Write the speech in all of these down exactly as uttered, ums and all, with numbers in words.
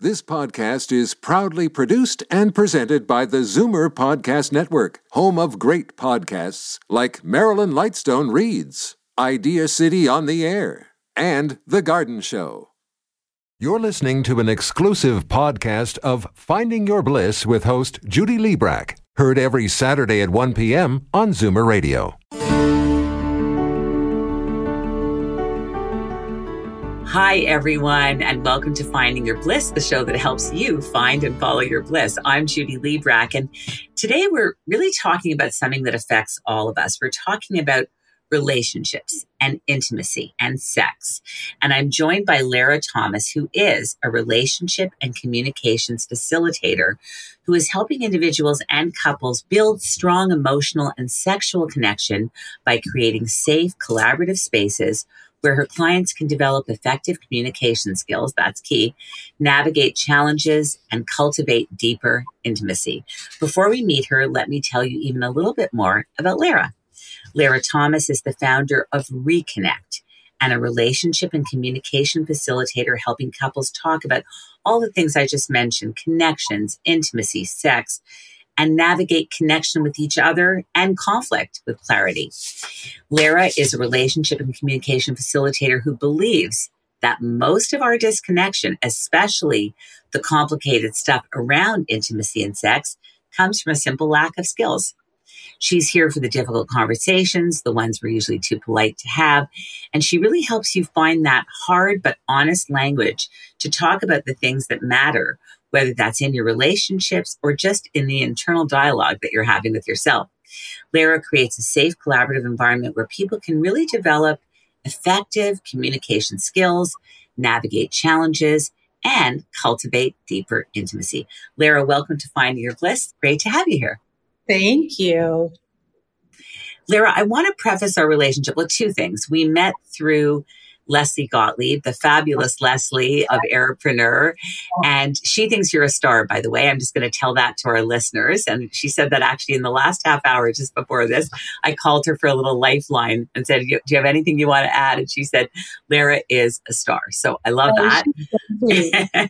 This podcast is proudly produced and presented by the Zoomer Podcast Network, home of great podcasts like Marilyn Lightstone Reads, Idea City on the Air, and The Garden Show. You're listening to an exclusive podcast of Finding Your Bliss with host Judy Liebrack, heard every Saturday at one p.m. on Zoomer Radio. Hi, everyone, and welcome to Finding Your Bliss, the show that helps you find and follow your bliss. I'm Judy Liebrack, and today we're really talking about something that affects all of us. We're talking about relationships and intimacy and sex. And I'm joined by Lara Thomas, who is a relationship and communications facilitator who is helping individuals and couples build strong emotional and sexual connection by creating safe, collaborative spaces where her clients can develop effective communication skills, that's key, navigate challenges, and cultivate deeper intimacy. Before we meet her, let me tell you even a little bit more about Lara. Lara Thomas is the founder of Reconnect and a relationship and communication facilitator helping couples talk about all the things I just mentioned, connections, intimacy, sex, and navigate connection with each other and conflict with clarity. Lara is a relationship and communication facilitator who believes that most of our disconnection, especially the complicated stuff around intimacy and sex, comes from a simple lack of skills. She's here for the difficult conversations, the ones we're usually too polite to have, and she really helps you find that hard but honest language to talk about the things that matter, whether that's in your relationships or just in the internal dialogue that you're having with yourself. Lara creates a safe, collaborative environment where people can really develop effective communication skills, navigate challenges, and cultivate deeper intimacy. Lara, welcome to Finding Your Bliss. Great to have you here. Thank you. Lara, I want to preface our relationship with two things. We met through Leslie Gottlieb, the fabulous Leslie of Airpreneur. And she thinks you're a star, by the way. I'm just going to tell that to our listeners. And she said that actually in the last half hour, just before this, I called her for a little lifeline and said, do you have anything you want to add? And she said, Lara is a star. So I love Oh, that.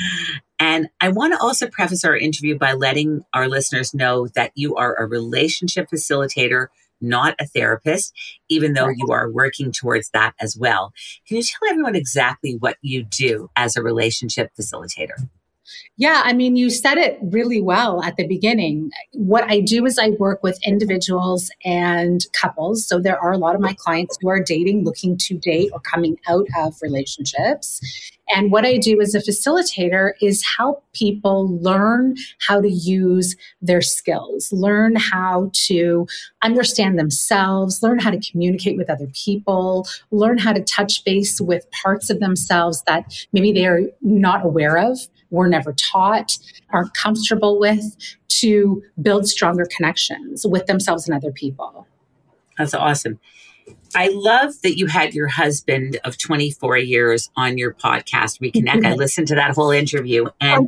And I want to also preface our interview by letting our listeners know that you are a relationship facilitator, not a therapist, even though you are working towards that as well. Can you tell everyone exactly what you do as a relationship facilitator? Yeah, I mean, you said it really well at the beginning. What I do is I work with individuals and couples. So there are a lot of my clients who are dating, looking to date, or coming out of relationships. And what I do as a facilitator is help people learn how to use their skills, learn how to understand themselves, learn how to communicate with other people, learn how to touch base with parts of themselves that maybe they are not aware of, were never taught, aren't comfortable with, to build stronger connections with themselves and other people. That's awesome. I love that you had your husband of twenty-four years on your podcast, Reconnect. I listened to that whole interview and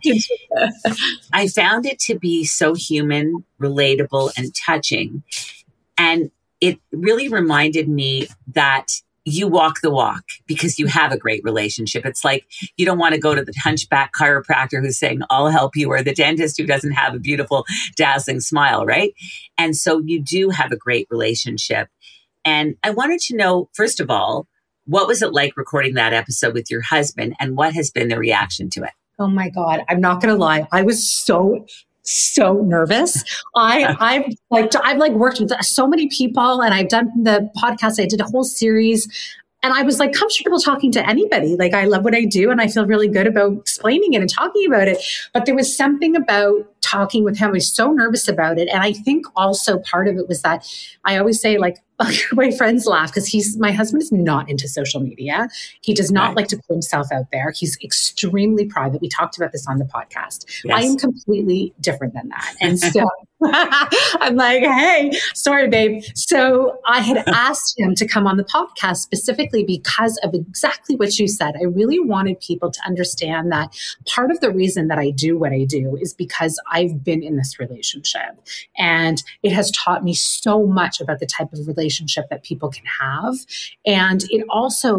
I found it to be so human, relatable, and touching. And it really reminded me that you walk the walk because you have a great relationship. It's like you don't want to go to the hunchback chiropractor who's saying, I'll help you, or the dentist who doesn't have a beautiful, dazzling smile, right? And so you do have a great relationship. And I wanted to know, first of all, what was it like recording that episode with your husband, and what has been the reaction to it? Oh my God, I'm not going to lie. I was so so nervous. I, I've like, I've like worked with so many people, and I've done the podcast. I did a whole series, and I was like comfortable talking to anybody. Like, I love what I do, and I feel really good about explaining it and talking about it. But there was something about talking with him. I was so nervous about it. And I think also part of it was that I always say, like, my friends laugh because he's, my husband is not into social media. He does not right. like to put himself out there. He's extremely private. We talked about this on the podcast. Yes. I am completely different than that. And so I'm like, hey, sorry, babe. So I had asked him to come on the podcast specifically because of exactly what you said. I really wanted people to understand that part of the reason that I do what I do is because I've been in this relationship, and it has taught me so much about the type of relationship that people can have. And it also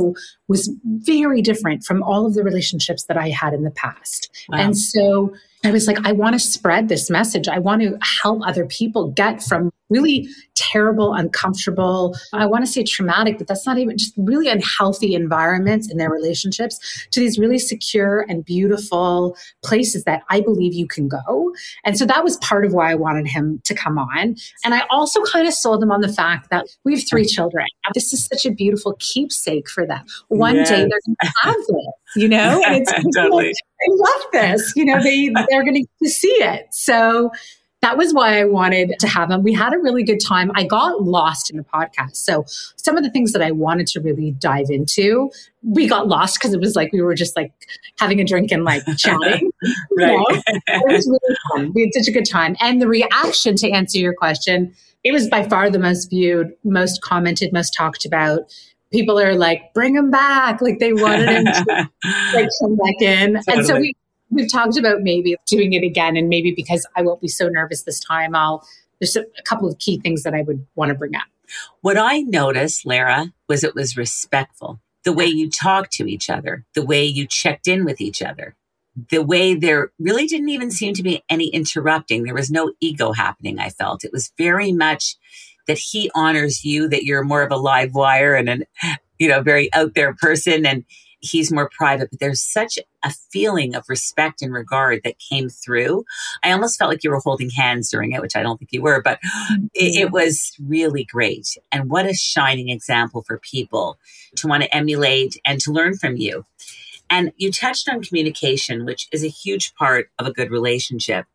was very different from all of the relationships that I had in the past. Wow. And so I was like, I want to spread this message. I want to help other people get from really terrible, uncomfortable, I want to say traumatic, but that's not even, just really unhealthy environments in their relationships, to these really secure and beautiful places that I believe you can go. And so that was part of why I wanted him to come on. And I also kind of sold him on the fact that we have three children. This is such a beautiful keepsake for them. One yes. day they're going to have this, you know, and it's totally. like, I love this, you know, they, they're going to get to see it. So that was why I wanted to have him. We had a really good time. I got lost in the podcast. So some of the things that I wanted to really dive into, we got lost because it was like we were just like having a drink and like chatting. Right. You know? It was really fun. We had such a good time. And the reaction, to answer your question, it was by far the most viewed, most commented, most talked about. People are like, bring him back. Like they wanted him to like come back in. Totally. And so we We've talked about maybe doing it again, and maybe because I won't be so nervous this time, I'll, there's a, a couple of key things that I would want to bring up. What I noticed, Lara, was it was respectful. The way you talked to each other, the way you checked in with each other, the way there really didn't even seem to be any interrupting. There was no ego happening, I felt. It was very much that he honors you, that you're more of a live wire and an, you know, very out there person, and he's more private, but there's such a feeling of respect and regard that came through. I almost felt like you were holding hands during it, which I don't think you were, but it, it was really great. And what a shining example for people to want to emulate and to learn from you. And you touched on communication, which is a huge part of a good relationship.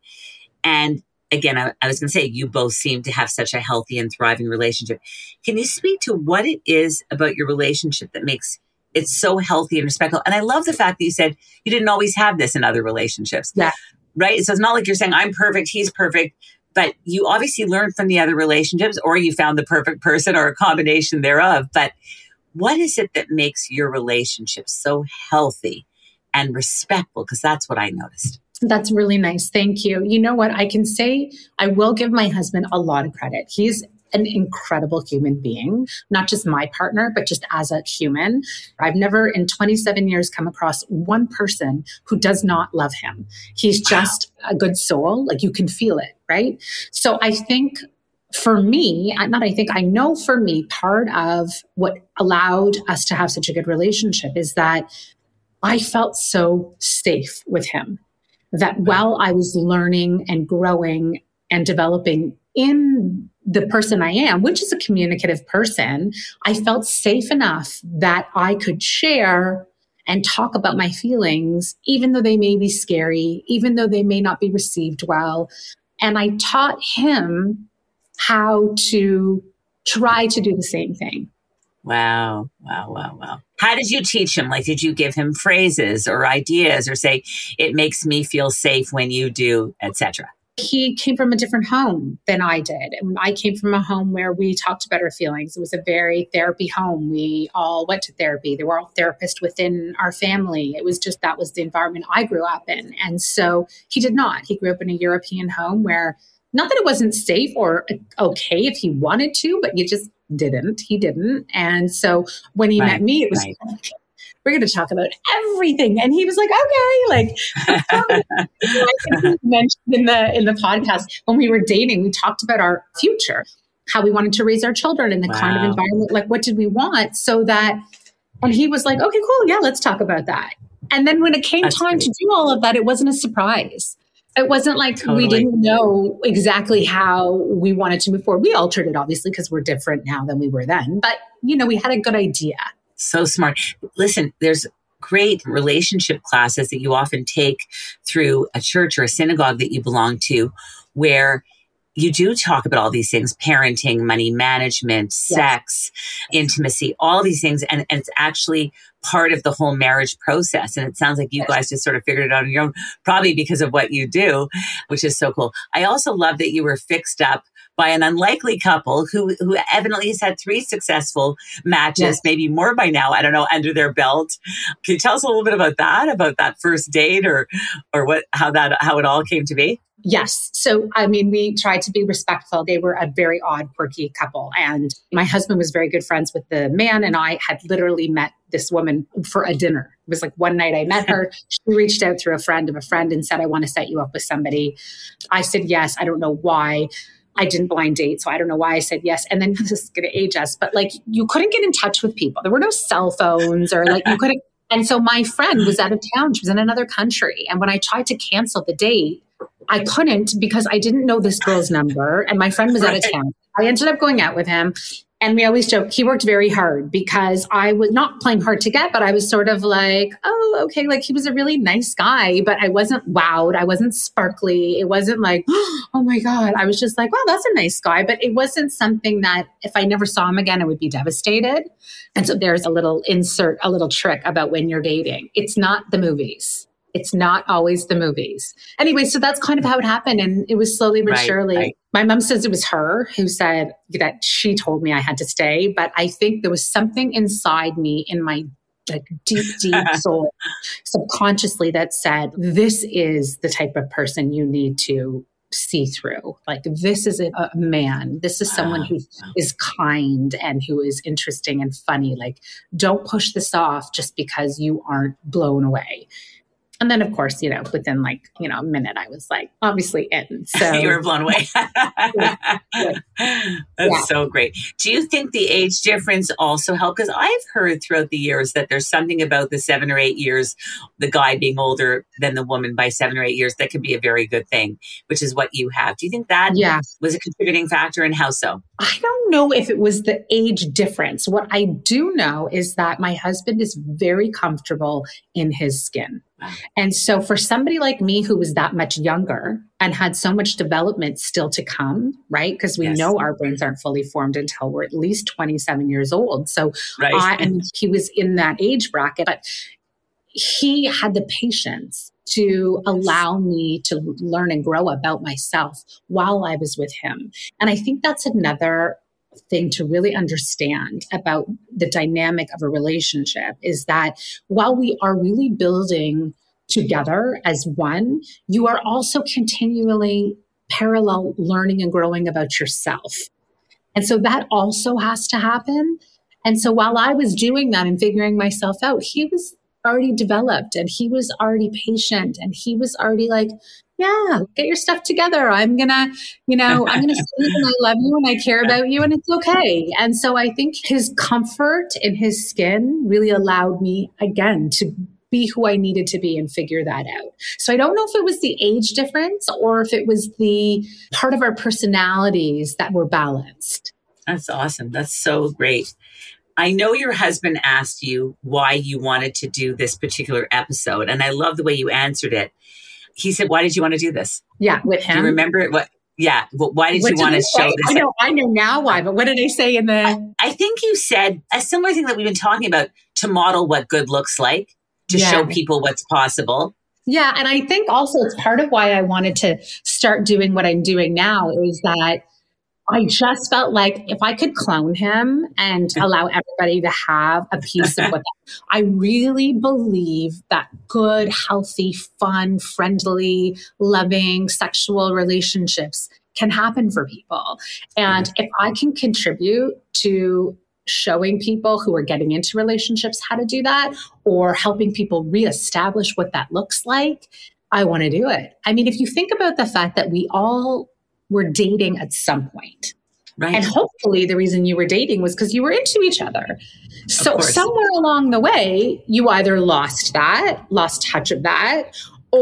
And again, I, I was going to say, you both seem to have such a healthy and thriving relationship. Can you speak to what it is about your relationship that makes it's so healthy and respectful? And I love the fact that you said you didn't always have this in other relationships. Yeah. Right? So it's not like you're saying, I'm perfect, he's perfect, but you obviously learned from the other relationships, or you found the perfect person, or a combination thereof. But what is it that makes your relationship so healthy and respectful? Because that's what I noticed. That's really nice. Thank you. You know what? I can say I will give my husband a lot of credit. He's an incredible human being, not just my partner, but just as a human. I've never in twenty-seven years come across one person who does not love him. He's just wow. a good soul. Like you can feel it, right? So I think for me, not I think, I know for me, part of what allowed us to have such a good relationship is that I felt so safe with him, that while I was learning and growing and developing in the person I am, which is a communicative person, I felt safe enough that I could share and talk about my feelings, even though they may be scary, even though they may not be received well. And I taught him how to try to do the same thing. Wow. Wow. Wow. Wow. How did you teach him? Like, did you give him phrases or ideas or say, it makes me feel safe when you do, et cetera? He came from a different home than I did. And I came from a home where we talked about our feelings. It was a very therapy home. We all went to therapy. There were all therapists within our family. It was just, that was the environment I grew up in. And so he did not. He grew up in a European home where, not that it wasn't safe or okay if he wanted to, but you just didn't. He didn't. And so when he right, met me, it was right. like, we're going to talk about everything. And he was like, okay, like, I think he mentioned in the, in the podcast, when we were dating, we talked about our future, how we wanted to raise our children in the wow. kind of environment, like what did we want so that, and he was like, okay, cool. Yeah, let's talk about that. And then when it came That's time great. to do all of that, it wasn't a surprise. It wasn't like totally. we didn't know exactly how we wanted to move forward. We altered it, obviously, because we're different now than we were then. But, you know, we had a good idea. So smart. Listen, there's great relationship classes that you often take through a church or a synagogue that you belong to, where you do talk about all these things, parenting, money management, sex, yes. intimacy, all these things. And, and it's actually part of the whole marriage process. And it sounds like you yes. guys just sort of figured it out on your own, probably because of what you do, which is so cool. I also love that you were fixed up by an unlikely couple who, who evidently has had three successful matches, yes. maybe more by now, I don't know, under their belt. Can you tell us a little bit about that, about that first date or, or what, how that, how it all came to be? Yes. So, I mean, we tried to be respectful. They were a very odd, quirky couple. And my husband was very good friends with the man. And I had literally met this woman for a dinner. It was like one night I met her. She reached out through a friend of a friend and said, I want to set you up with somebody. I said, yes. I don't know why. I didn't blind date. So I don't know why I said yes. And then this is going to age us, but like you couldn't get in touch with people. There were no cell phones or like you couldn't. And so my friend was out of town. She was in another country. And when I tried to cancel the date, I couldn't because I didn't know this girl's number and my friend was out of town. I ended up going out with him. And we always joke, he worked very hard because I was not playing hard to get, but I was sort of like, oh, okay. Like he was a really nice guy, but I wasn't wowed. I wasn't sparkly. It wasn't like, oh my God. I was just like, well, that's a nice guy. But it wasn't something that if I never saw him again, I would be devastated. And so there's a little insert, a little trick about when you're dating. It's not the movies. It's not always the movies. Anyway, so that's kind of how it happened. And it was slowly but right, surely. Right. My mom says it was her who said that she told me I had to stay. But I think there was something inside me in my like deep, deep soul, subconsciously that said, this is the type of person you need to see through. Like this is a, a man. This is someone who is kind and who is interesting and funny. Like don't push this off just because you aren't blown away. And then, of course, you know, within like, you know, a minute, I was like, obviously in. So you were blown away. yeah, yeah. That's Yeah. so great. Do you think the age difference also helped? Because I've heard throughout the years that there's something about the seven or eight years, the guy being older than the woman by seven or eight years, that could be a very good thing, which is what you have. Do you think that Yeah. was a contributing factor, and how so? I don't know if it was the age difference. What I do know is that my husband is very comfortable in his skin. Wow. And so for somebody like me who was that much younger and had so much development still to come, right? Because we Yes. know our brains aren't fully formed until we're at least twenty-seven years old. So Right. I, and he was in that age bracket, but he had the patience to allow me to learn and grow about myself while I was with him. And I think that's another thing to really understand about the dynamic of a relationship is that while we are really building together as one, you are also continually parallel learning and growing about yourself. And so that also has to happen. And so while I was doing that and figuring myself out, he was already developed and he was already patient and he was already like, yeah, get your stuff together. I'm going to, you know, I'm going to sleep and I love you and I care about you and it's okay. And so I think his comfort in his skin really allowed me again to be who I needed to be and figure that out. So I don't know if it was the age difference or if it was the part of our personalities that were balanced. That's awesome. That's so great. I know your husband asked you why you wanted to do this particular episode, and I love the way you answered it. He said, why did you want to do this? Yeah, with him. Do you remember it? What? Yeah. Well, why did What you want to show say? this? I know, I know now why, but what did I say in the... I think you said a similar thing that we've been talking about, to model what good looks like, to Yeah. show people what's possible. Yeah. And I think also it's part of why I wanted to start doing what I'm doing now is that I just felt like if I could clone him and allow everybody to have a piece of what I really believe that good, healthy, fun, friendly, loving sexual relationships can happen for people. And if I can contribute to showing people who are getting into relationships how to do that, or helping people reestablish what that looks like, I want to do it. I mean, if you think about the fact that we all were dating at some point. Right. And hopefully the reason you were dating was because you were into each other. So course. somewhere along the way, you either lost that, lost touch of that,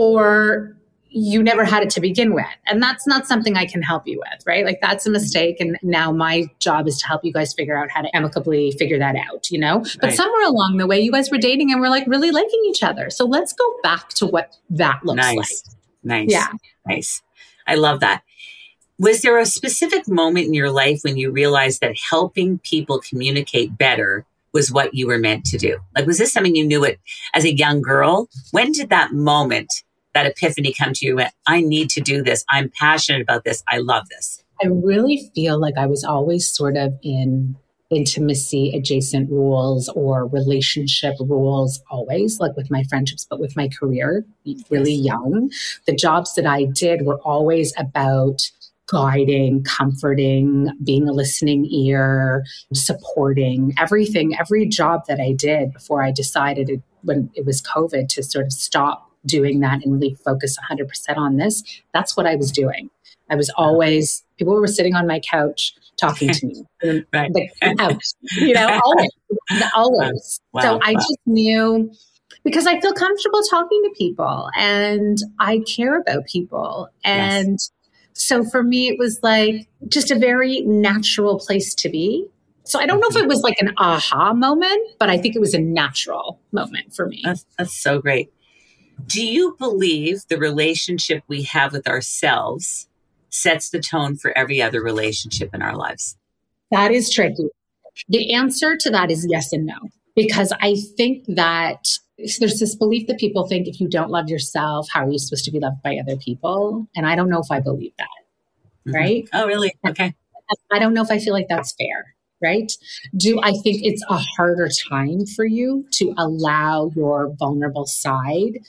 or you never had it to begin with. And that's not something I can help you with, right? Like that's a mistake. And now my job is to help you guys figure out how to amicably figure that out, you know? But Right. somewhere along the way, you guys were dating and were like really liking each other. So let's go back to what that looks Nice. like. Nice. Yeah. Nice. I love that. Was there a specific moment in your life when you realized that helping people communicate better was what you were meant to do? Like, was this something you knew it as a young girl? When did that moment, that epiphany come to you? Went, I need to do this. I'm passionate about this. I love this. I really feel like I was always sort of in intimacy adjacent rules or relationship rules always, like with my friendships, but with my career, really Yes. young. The jobs that I did were always about guiding, comforting, being a listening ear, supporting everything, every job that I did before I decided it, when it was COVID to sort of stop doing that and really focus one hundred percent on this. That's what I was doing. I was always, people were sitting on my couch talking to me. Right. The couch, you know, always, always. Wow. So I Wow. just knew, because I feel comfortable talking to people and I care about people. And Yes. so for me, it was like just a very natural place to be. So I don't know if it was like an aha moment, but I think it was a natural moment for me. That's, that's so great. Do you believe the relationship we have with ourselves sets the tone for every other relationship in our lives? That is tricky. The answer to that is yes and no, because I think that there's this belief that people think if you don't love yourself, how are you supposed to be loved by other people? And I don't know if I believe that, Mm-hmm. right? Oh, really? Okay. I don't know if I feel like that's fair, right? Do I think it's a harder time for you to allow your vulnerable side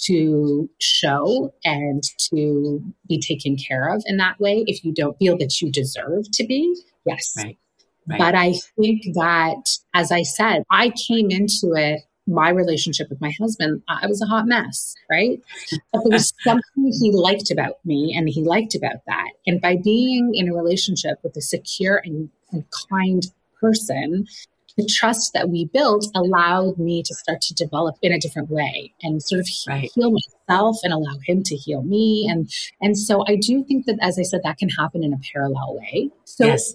to show and to be taken care of in that way if you don't feel that you deserve to be? Yes. Right. Right. But I think that, as I said, I came into it, my relationship with my husband, I was a hot mess, right? But there was something he liked about me and he liked about that. And by being in a relationship with a secure and, and kind person, the trust that we built allowed me to start to develop in a different way and sort of he- Right. heal myself and allow him to heal me. And, and so I do think that, as I said, that can happen in a parallel way. So Yes.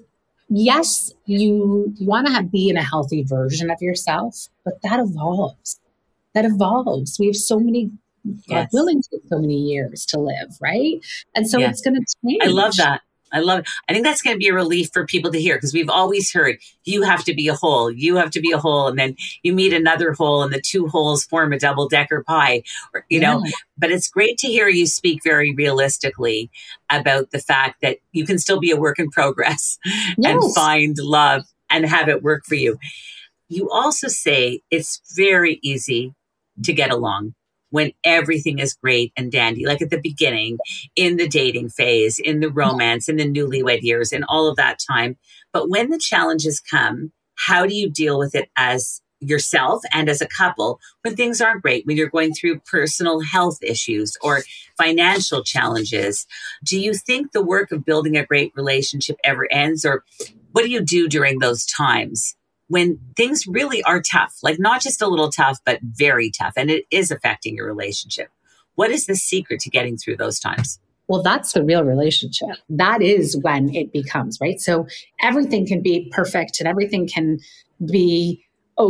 yes, you want to have, be in a healthy version of yourself, but that evolves. That evolves. We have so many, God Yes. willing, so many years to live, right? And so Yes. it's going to change. I love that. I love it. I think that's going to be a relief for people to hear because we've always heard you have to be a whole, you have to be a whole, and then you meet another whole and the two wholes form a double decker pie, or, you know, Yeah. but it's great to hear you speak very realistically about the fact that you can still be a work in progress and Yes. find love and have it work for you. You also say it's very easy to get along when everything is great and dandy, like at the beginning, in the dating phase, in the romance, in the newlywed years, in all of that time. But when the challenges come, how do you deal with it as yourself and as a couple when things aren't great, when you're going through personal health issues or financial challenges? Do you think the work of building a great relationship ever ends? Or what do you do during those times when things really are tough, like not just a little tough, but very tough, and it is affecting your relationship? What is the secret to getting through those times? Well, that's the real relationship. That is when it becomes, right? So everything can be perfect and everything can be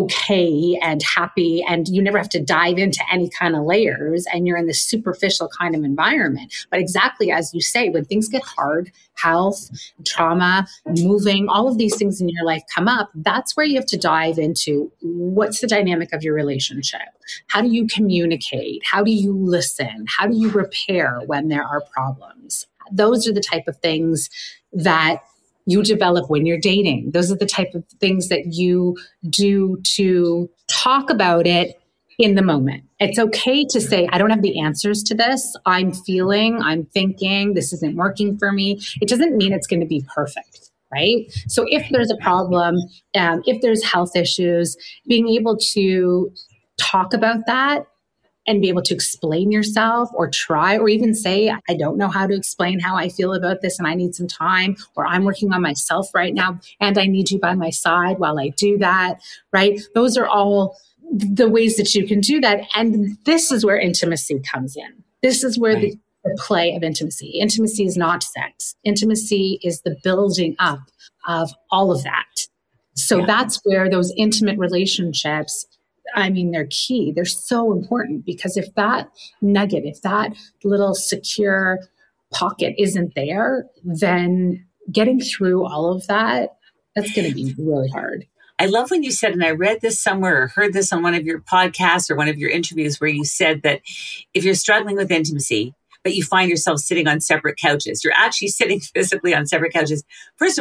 okay and happy, and you never have to dive into any kind of layers, and you're in this superficial kind of environment. But exactly as you say, when things get hard, health, trauma, moving, all of these things in your life come up, that's where you have to dive into what's the dynamic of your relationship? How do you communicate? How do you listen? How do you repair when there are problems? Those are the type of things that you develop when you're dating. Those are the type of things that you do to talk about it in the moment. It's okay to say, I don't have the answers to this. I'm feeling, I'm thinking, this isn't working for me. It doesn't mean it's going to be perfect, right? So if there's a problem, um, if there's health issues, being able to talk about that and be able to explain yourself or try, or even say, I don't know how to explain how I feel about this and I need some time, or I'm working on myself right now and I need you by my side while I do that, right? Those are all the ways that you can do that. And this is where intimacy comes in. This is where Right. the, the play of intimacy. Intimacy is not sex. Intimacy is the building up of all of that. So Yeah. that's where those intimate relationships, I mean, they're key. They're so important because if that nugget, if that little secure pocket isn't there, then getting through all of that, that's going to be really hard. I love when you said, and I read this somewhere or heard this on one of your podcasts or one of your interviews where you said that if you're struggling with intimacy, but you find yourself sitting on separate couches, you're actually sitting physically on separate couches. First of all,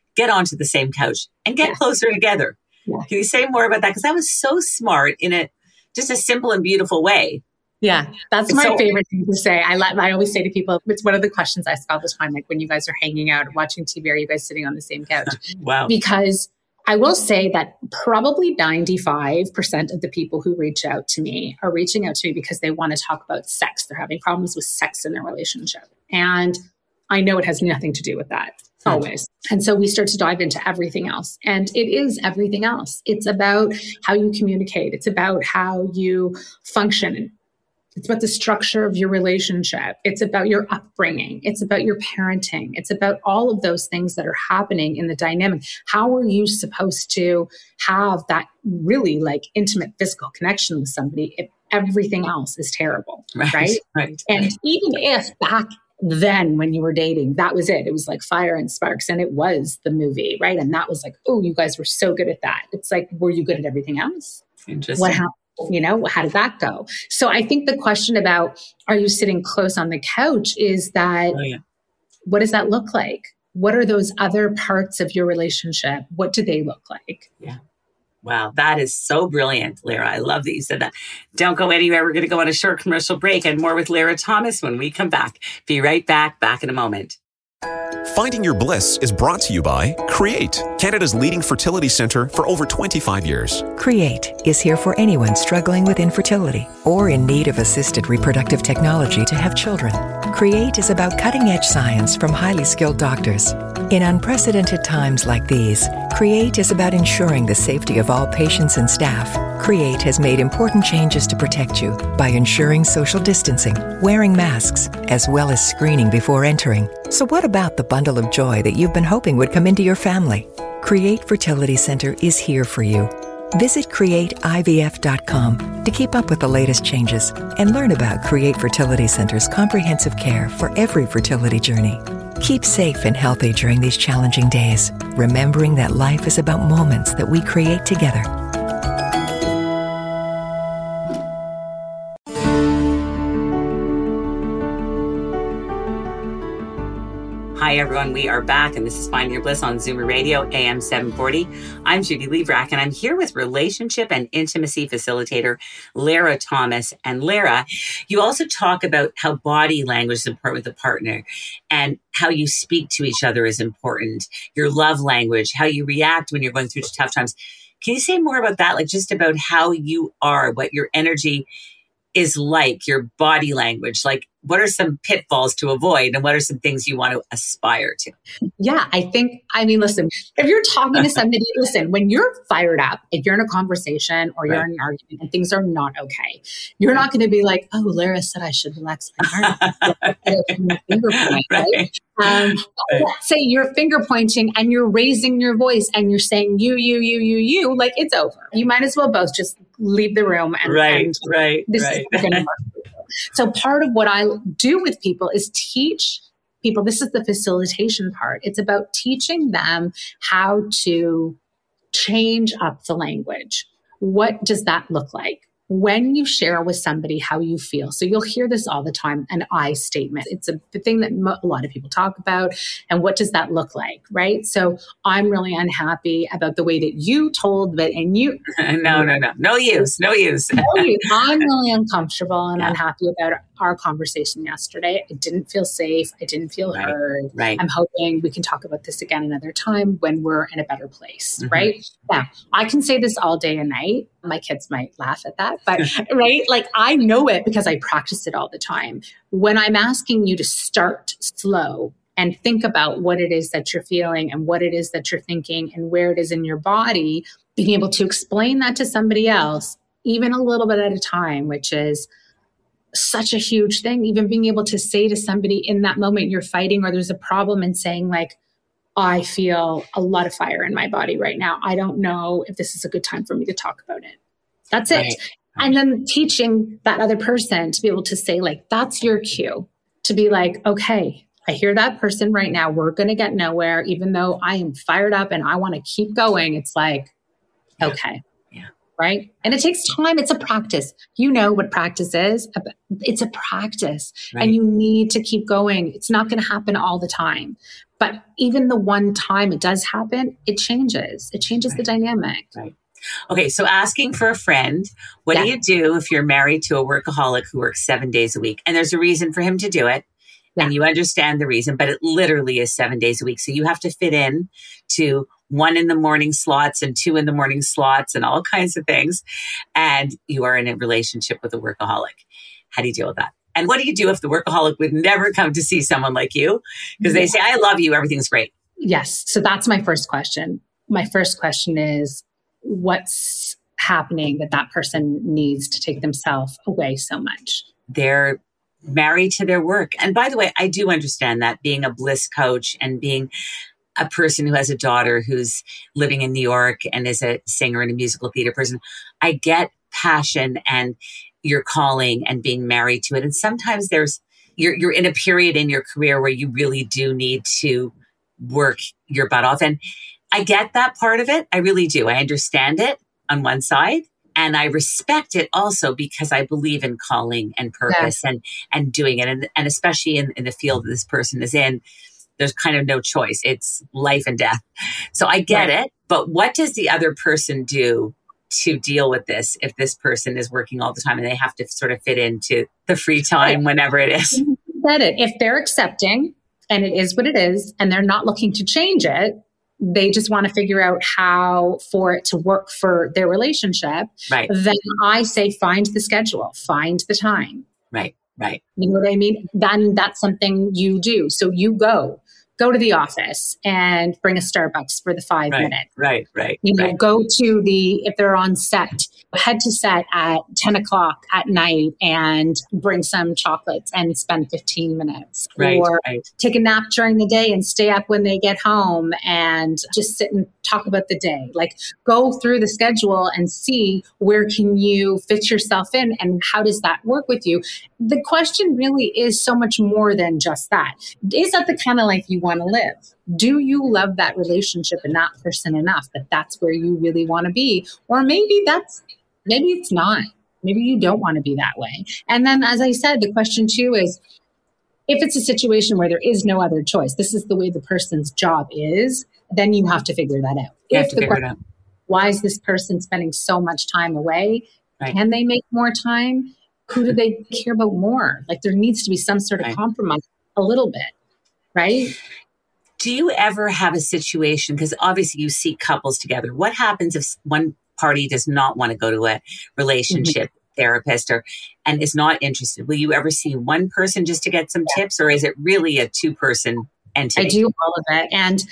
get onto the same couch and get yeah. closer together. Yeah. Can you say more about that? Because that was so smart in a just a simple and beautiful way. Yeah, that's It's my so- favorite thing to say. I let, I always say to people, it's one of the questions I ask all the time, like when you guys are hanging out, watching T V, are you guys sitting on the same couch? Wow. Because I will say that probably ninety-five percent of the people who reach out to me are reaching out to me because they want to talk about sex. They're having problems with sex in their relationship. And I know it has nothing to do with that. Always. And so we start to dive into everything else. And it is everything else. It's about how you communicate. It's about how you function. It's about the structure of your relationship. It's about your upbringing. It's about your parenting. It's about all of those things that are happening in the dynamic. How are you supposed to have that really like intimate physical connection with somebody if everything else is terrible? Right. Right. right. And even if back then when you were dating, that was it. It was like fire and sparks and it was the movie, right? And that was like, oh, you guys were so good at that. It's like, were you good at everything else? Interesting. What happened? You know, how did that go? So I think the question about, are you sitting close on the couch is that, Oh, yeah. what does that look like? What are those other parts of your relationship? What do they look like? Yeah. Wow, that is so brilliant, Lara. I love that you said that. Don't go anywhere. We're going to go on a short commercial break and more with Lara Thomas when we come back. Be right back, back in a moment. Finding Your Bliss is brought to you by Create, Canada's leading fertility centre for over twenty-five years. Create is here for anyone struggling with infertility or in need of assisted reproductive technology to have children. Create is about cutting-edge science from highly skilled doctors. In unprecedented times like these, Create is about ensuring the safety of all patients and staff. Create has made important changes to protect you by ensuring social distancing, wearing masks, as well as screening before entering. So what about the bundle of joy that you've been hoping would come into your family? Create Fertility Center is here for you. Visit create I V F dot com to keep up with the latest changes and learn about Create Fertility Center's comprehensive care for every fertility journey. Keep safe and healthy during these challenging days, remembering that life is about moments that we create together. Hi, everyone. We are back, and this is Finding Your Bliss on Zoomer Radio, A M seven forty. I'm Judy Liebrecht, and I'm here with relationship and intimacy facilitator Lara Thomas. And Lara, you also talk about how body language is important with a partner and how you speak to each other is important, your love language, how you react when you're going through tough times. Can you say more about that? Like just about how you are, what your energy is like, your body language, like what are some pitfalls to avoid and what are some things you want to aspire to? Yeah, I think, I mean, listen, if you're talking to somebody, listen, when you're fired up, if you're in a conversation or you're right. in an argument and things are not okay, you're right. not going to be like, oh, Lara said I should relax my heart. finger point, right? right? Um, right. Let's say you're finger pointing and you're raising your voice and you're saying you, you, you, you, you, like it's over. You might as well both just leave the room. And, right, and right, this right. is going to work. So part of what I do with people is teach people, this is the facilitation part. It's about teaching them how to change up the language. What does that look like? When you share with somebody how you feel. So you'll hear this all the time, an I statement. It's a thing that a lot of people talk about. And what does that look like, right? So I'm really unhappy about the way that you told that, and you... no, no, no. No use, no use. no use. I'm really uncomfortable and yeah. unhappy about our conversation yesterday. I didn't feel safe. I didn't feel right. heard. Right. I'm hoping we can talk about this again another time when we're in a better place, Mm-hmm. right? Now, I can say this all day and night. My kids might laugh at that, but right? Like I know it because I practice it all the time. When I'm asking you to start slow and think about what it is that you're feeling and what it is that you're thinking and where it is in your body, being able to explain that to somebody else, even a little bit at a time, which is such a huge thing. Even being able to say to somebody in that moment you're fighting or there's a problem and saying like, I feel a lot of fire in my body right now. I don't know if this is a good time for me to talk about it. That's it. Right. And then teaching that other person to be able to say like, that's your cue to be like, okay, I hear that person right now. We're going to get nowhere. Even though I am fired up and I want to keep going. It's like, okay. Yeah. Right. And it takes time. It's a practice. You know what practice is. It's a practice right. and you need to keep going. It's not going to happen all the time. But even the one time it does happen, it changes. It changes right. the dynamic. Right. Okay. So asking for a friend, what yeah. do you do if you're married to a workaholic who works seven days a week? And there's a reason for him to do it. Yeah. And you understand the reason, but it literally is seven days a week. So you have to fit in to one in the morning slots and two in the morning slots and all kinds of things. And you are in a relationship with a workaholic. How do you deal with that? And what do you do if the workaholic would never come to see someone like you? Because they say, I love you, everything's great. Yes. So that's my first question. My first question is, what's happening that that person needs to take themselves away so much? They're married to their work. And by the way, I do understand that, being a bliss coach and being a person who has a daughter who's living in New York and is a singer and a musical theater person. I get passion and your calling and being married to it. And sometimes there's, you're, you're in a period in your career where you really do need to work your butt off. And I get that part of it. I really do. I understand it on one side. And I respect it also because I believe in calling and purpose yes. and, and doing it. And, and especially in, in the field that this person is in, there's kind of no choice. It's life and death. So I get right. it. But what does the other person do to deal with this if this person is working all the time and they have to sort of fit into the free time whenever it is? That it. If they're accepting and it is what it is and they're not looking to change it, they just want to figure out how for it to work for their relationship, right. then I say find the schedule, find the time. Right, right. You know what I mean? Then that's something you do. So you go. Go to the office and bring a Starbucks for the five right, minutes. Right, right. You know, right. go to the, if they're on set, head to set at ten o'clock at night and bring some chocolates and spend fifteen minutes. Right, or right. take a nap during the day and stay up when they get home and just sit and talk about the day. Like go through the schedule and see where can you fit yourself in and how does that work with you? The question really is so much more than just that. Is that the kind of life you want to live? Do you love that relationship and that person enough that that's where you really want to be? Or maybe that's, maybe it's not. Maybe you don't want to be that way. And then, as I said, the question too is, if it's a situation where there is no other choice, this is the way the person's job is, then you have to figure that out. You if have to the figure question, it out. Why is this person spending so much time away? Right. Can they make more time? Who do they care about more? Like there needs to be some sort of right. compromise a little bit, right? Do you ever have a situation, because obviously you see couples together, what happens if one party does not want to go to a relationship mm-hmm. therapist or and is not interested? Will you ever see one person just to get some yeah. tips, or is it really a two-person entity? I do all of it. And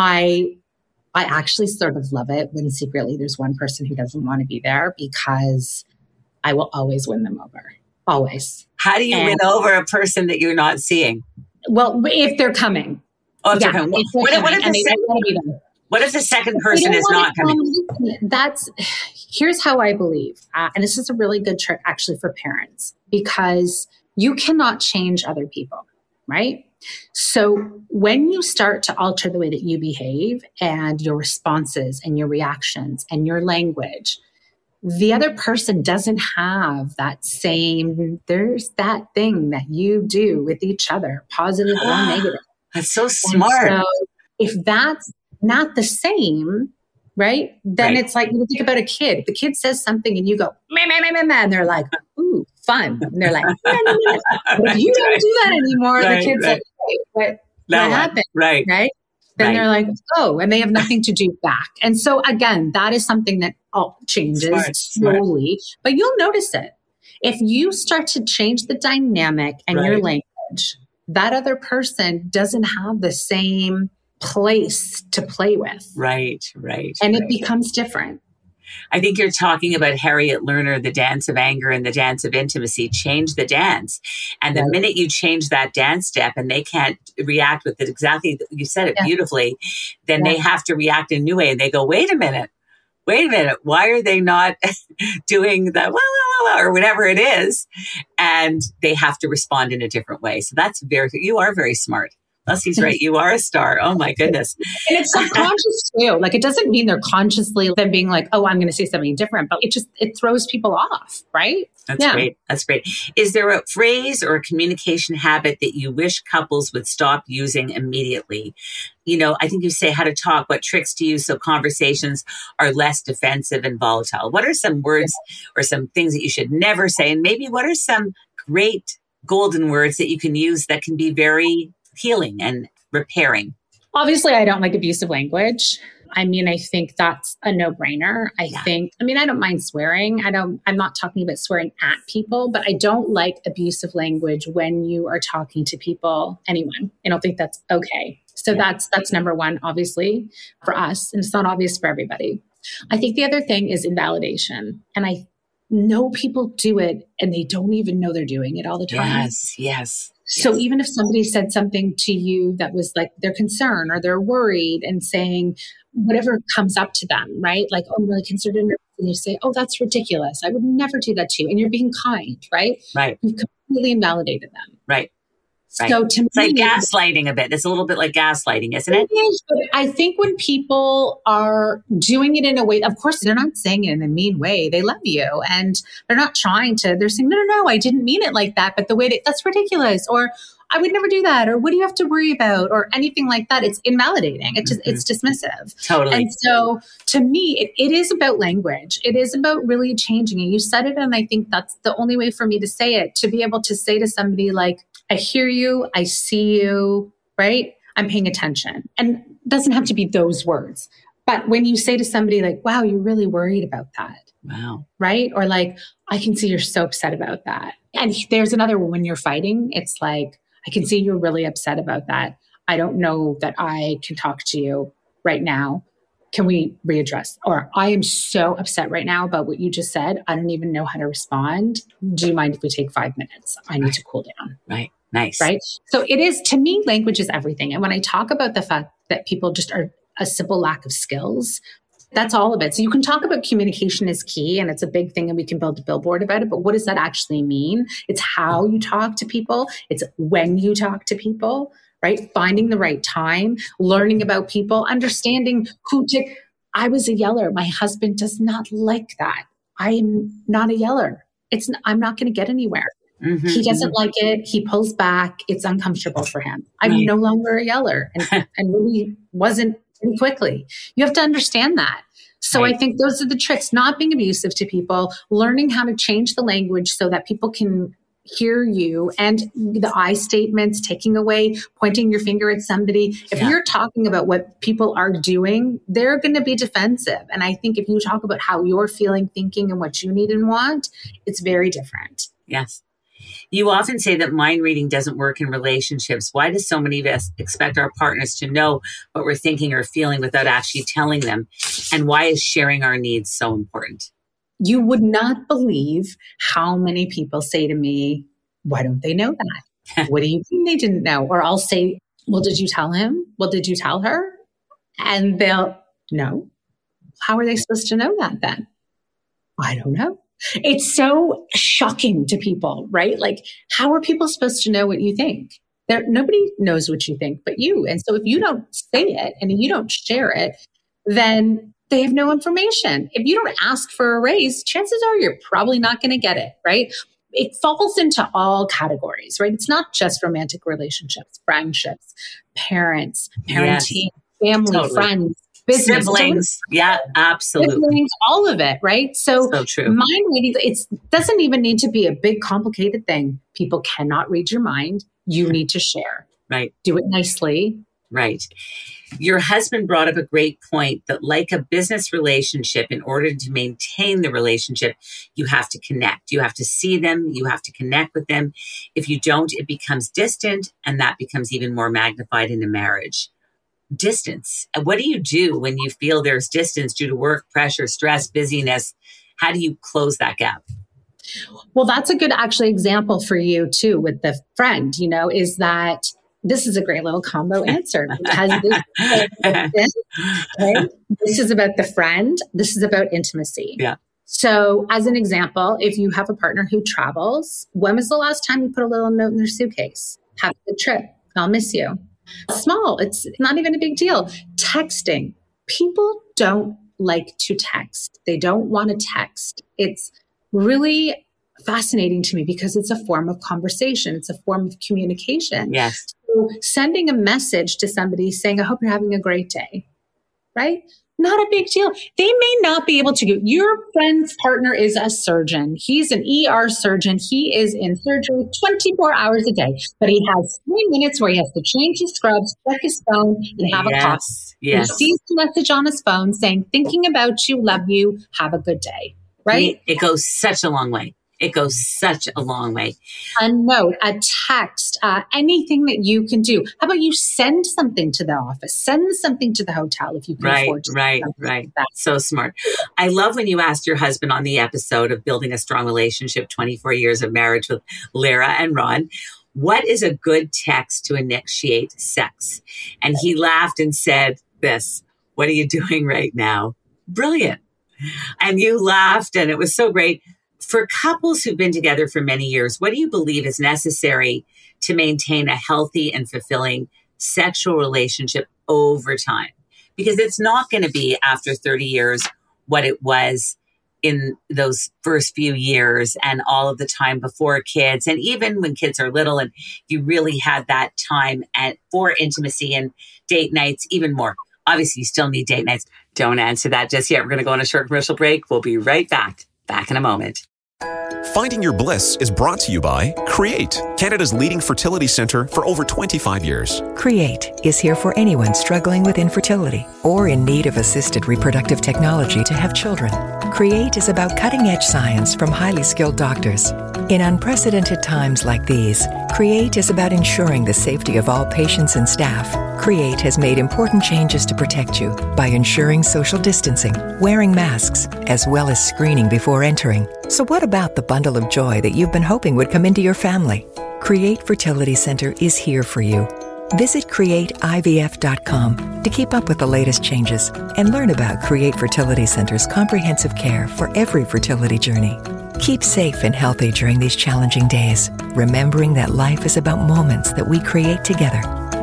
I I actually sort of love it when secretly there's one person who doesn't want to be there, because I will always win them over. Always. How do you and, win over a person that you're not seeing? Well, if they're coming. Oh, if yeah, they're coming. If they're what, coming what, if the second, what if the second person is not coming? Come, that's, here's how I believe. Uh, and this is a really good trick actually for parents, because you cannot change other people, right? So when you start to alter the way that you behave and your responses and your reactions and your language, the other person doesn't have that same, there's that thing that you do with each other, positive or negative. That's so smart. And so if that's not the same, right, then right. it's like, you think about a kid. The kid says something and you go, meh, meh, meh, meh, meh, and they're like, ooh, fun. And they're like, meh, meh, meh. But if you don't do that anymore, right, the kid's right. like, hey, what, what happened? Right. Right. Then right. they're like, oh, and they have nothing to do back. And so again, that is something that all changes Smart. slowly, Smart. but you'll notice it. If you start to change the dynamic and right. your language, that other person doesn't have the same place to play with. Right, right. And right. it becomes different. I think you're talking about Harriet Lerner, the dance of anger and the dance of intimacy. Change the dance. And the right. minute you change that dance step and they can't react with it exactly, you said it yeah. beautifully, then yeah. they have to react in a new way. And they go, wait a minute, wait a minute. Why are they not doing the wah, wah, wah, wah, or whatever it is? And they have to respond in a different way. So that's very, you are very smart. Leslie's right. You are a star. Oh my goodness. And it's subconscious too. Like it doesn't mean they're consciously them being like, oh, I'm going to say something different, but it just, it throws people off, right? That's yeah. great. That's great. Is there a phrase or a communication habit that you wish couples would stop using immediately? You know, I think you say how to talk, what tricks to use so conversations are less defensive and volatile. What are some words or some things that you should never say? And maybe what are some great golden words that you can use that can be very healing and repairing? Obviously, I don't like abusive language. I mean, I think that's a no-brainer. I yeah. think, I mean, I don't mind swearing. I don't, I'm not talking about swearing at people, but I don't like abusive language when you are talking to people, anyone. I don't think that's okay. So yeah. that's, that's number one, obviously, for us. And it's not obvious for everybody. I think the other thing is invalidation. And I know people do it and they don't even know they're doing it all the time. Yes, yes. So yes. even if somebody said something to you that was like they're concerned or they're worried and saying whatever comes up to them, right? Like, oh, I'm really concerned. And you say, oh, that's ridiculous. I would never do that to you. And you're being kind, right? Right. You've completely invalidated them. Right. Right. So to it's me, like gaslighting a bit. It's a little bit like gaslighting, isn't it? It is, but I think when people are doing it in a way, of course, they're not saying it in a mean way. They love you and they're not trying to, they're saying, no, no, no, I didn't mean it like that. But the way that, that's ridiculous. Or I would never do that. Or what do you have to worry about? Or anything like that. It's invalidating. It just, mm-hmm. It's dismissive. Totally. And so to me, it, it is about language. It is about really changing it. You said it. And I think that's the only way for me to say it, to be able to say to somebody like, I hear you, I see you, right? I'm paying attention. And it doesn't have to be those words. But when you say to somebody like, wow, you're really worried about that. Wow. Right? Or like, I can see you're so upset about that. And there's another one when you're fighting, it's like, I can see you're really upset about that. I don't know that I can talk to you right now. Can we readdress? Or I am so upset right now about what you just said. I don't even know how to respond. Do you mind if we take five minutes? I need right. to cool down. Right. Nice. Right. So it is, to me, language is everything. And when I talk about the fact that people just are a simple lack of skills, that's all of it. So you can talk about communication is key and it's a big thing and we can build a billboard about it. But what does that actually mean? It's how you talk to people. It's when you talk to people, right? Finding the right time, learning about people, understanding who to, I was a yeller. My husband does not like that. I'm not a yeller. It's, I'm not going to get anywhere. Mm-hmm, he doesn't mm-hmm. like it. He pulls back. It's uncomfortable for him. I'm right. no longer a yeller and, and really wasn't pretty quickly. You have to understand that. So right. I think those are the tricks, not being abusive to people, learning how to change the language so that people can hear you, and the I statements, taking away, pointing your finger at somebody. If yeah. you're talking about what people are doing, they're going to be defensive. And I think if you talk about how you're feeling, thinking, and what you need and want, it's very different. Yes. You often say that mind reading doesn't work in relationships. Why do so many of us expect our partners to know what we're thinking or feeling without actually telling them? And why is sharing our needs so important? You would not believe how many people say to me, why don't they know that? What do you mean they didn't know? Or I'll say, well, did you tell him? Well, did you tell her? And they'll, no. How are they supposed to know that then? I don't know. It's so shocking to people, right? Like, how are people supposed to know what you think? There, nobody knows what you think but you. And so if you don't say it and you don't share it, then they have no information. If you don't ask for a raise, chances are you're probably not going to get it, right? It falls into all categories, right? It's not just romantic relationships, friendships, parents, parenting, yes. family, totally. friends. Business, siblings, yeah, absolutely. Siblings, all of it, right? So, so true. Mind reading, it doesn't even need to be a big, complicated thing. People cannot read your mind. You need to share. Right. Do it nicely. Right. Your husband brought up a great point that, like a business relationship, in order to maintain the relationship, you have to connect. You have to see them. You have to connect with them. If you don't, it becomes distant, and that becomes even more magnified in a marriage. Distance. What do you do when you feel there's distance due to work, pressure, stress, busyness? How do you close that gap? Well, that's a good actually example for you too with the friend, you know, is that this is a great little combo answer because this, this, okay? This is about the friend. This is about intimacy. Yeah. So as an example, if you have a partner who travels, when was the last time you put a little note in their suitcase? Have a good trip. I'll miss you. Small. It's not even a big deal. Texting. People don't like to text. They don't want to text. It's really fascinating to me because it's a form of conversation. It's a form of communication. Yes. So sending a message to somebody saying, I hope you're having a great day, right? Not a big deal. They may not be able to go. Your friend's partner is a surgeon. He's an E R surgeon. He is in surgery twenty-four hours a day, but he has three minutes where he has to change his scrubs, check his phone, and have yes. a coffee. Yes. He sees the message on his phone saying, thinking about you, love you, have a good day, right? It goes such a long way. It goes such a long way. A note, a text, uh, anything that you can do. How about you send something to the office? Send something to the hotel if you can right, afford to. Right, right, right. Like so smart. I love when you asked your husband on the episode of Building a Strong Relationship, twenty-four years of marriage with Lara and Ron, what is a good text to initiate sex? And he laughed and said this, what are you doing right now? Brilliant. And you laughed and it was so great. For couples who've been together for many years, what do you believe is necessary to maintain a healthy and fulfilling sexual relationship over time? Because it's not going to be after thirty years what it was in those first few years and all of the time before kids. And even when kids are little and you really had that time and for intimacy and date nights, even more. Obviously, you still need date nights. Don't answer that just yet. We're going to go on a short commercial break. We'll be right back. Back in a moment. Finding Your Bliss is brought to you by Create, Canada's leading fertility centre for over twenty-five years. Create is here for anyone struggling with infertility or in need of assisted reproductive technology to have children. Create is about cutting-edge science from highly skilled doctors. In unprecedented times like these, Create is about ensuring the safety of all patients and staff. Create has made important changes to protect you by ensuring social distancing, wearing masks, as well as screening before entering. So what about the bundle of joy that you've been hoping would come into your family? Create Fertility Center is here for you. Visit create I V F dot com to keep up with the latest changes and learn about Create Fertility Center's comprehensive care for every fertility journey. Keep safe and healthy during these challenging days, remembering that life is about moments that we create together.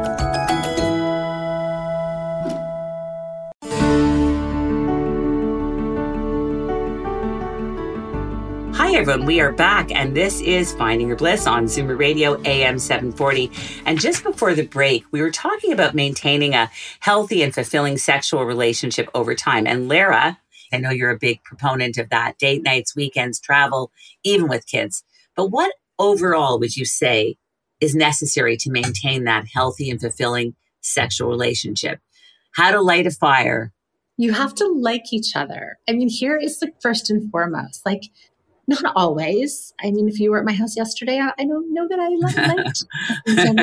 Hi, everyone. We are back, and this is Finding Your Bliss on Zoomer Radio, A M seven forty. And just before the break, we were talking about maintaining a healthy and fulfilling sexual relationship over time. And Lara, I know you're a big proponent of that. Date nights, weekends, travel, even with kids. But what overall would you say is necessary to maintain that healthy and fulfilling sexual relationship? How to light a fire? You have to like each other. I mean, here is the first and foremost, like, not always. I mean, if you were at my house yesterday, I, I don't know that I liked him,